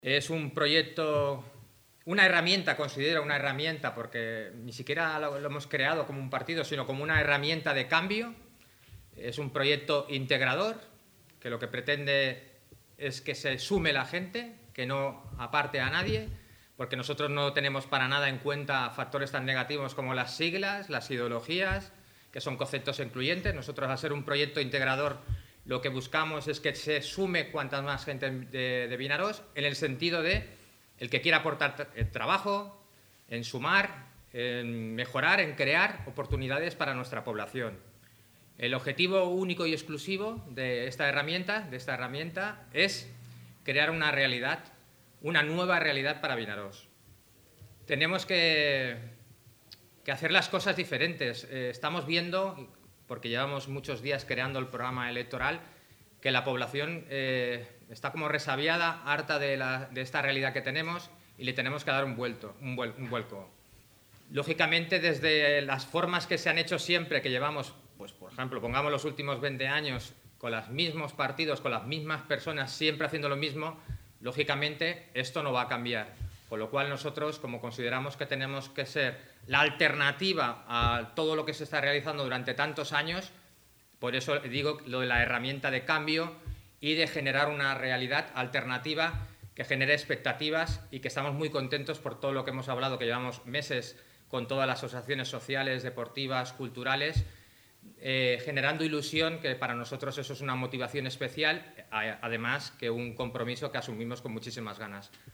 Es un proyecto, una herramienta, considero una herramienta, porque ni siquiera lo hemos creado como un partido, sino como una herramienta de cambio. Es un proyecto integrador, que lo que pretende es que se sume la gente, que no aparte a nadie, porque nosotros no tenemos para nada en cuenta factores tan negativos como las siglas, las ideologías, que son conceptos excluyentes. Nosotros, al ser un proyecto integrador, lo que buscamos es que se sume cuanta más gente de Vinaròs, en el sentido de el que quiera aportar trabajo, en sumar, en mejorar, en crear oportunidades para nuestra población. El objetivo único y exclusivo de esta herramienta es crear una realidad, una nueva realidad para Vinaròs. Tenemos que hacer las cosas diferentes. Estamos viendo, porque llevamos muchos días creando el programa electoral, que la población está como resabiada, harta de esta realidad que tenemos, y le tenemos que dar un vuelco. Lógicamente, desde las formas que se han hecho siempre, que llevamos, pues por ejemplo, pongamos los últimos 20 años, con los mismos partidos, con las mismas personas, siempre haciendo lo mismo, lógicamente esto no va a cambiar. Con lo cual nosotros, como consideramos que tenemos que ser la alternativa a todo lo que se está realizando durante tantos años, por eso digo lo de la herramienta de cambio y de generar una realidad alternativa que genere expectativas, y que estamos muy contentos por todo lo que hemos hablado, que llevamos meses con todas las asociaciones sociales, deportivas, culturales, generando ilusión, que para nosotros eso es una motivación especial, además que un compromiso que asumimos con muchísimas ganas.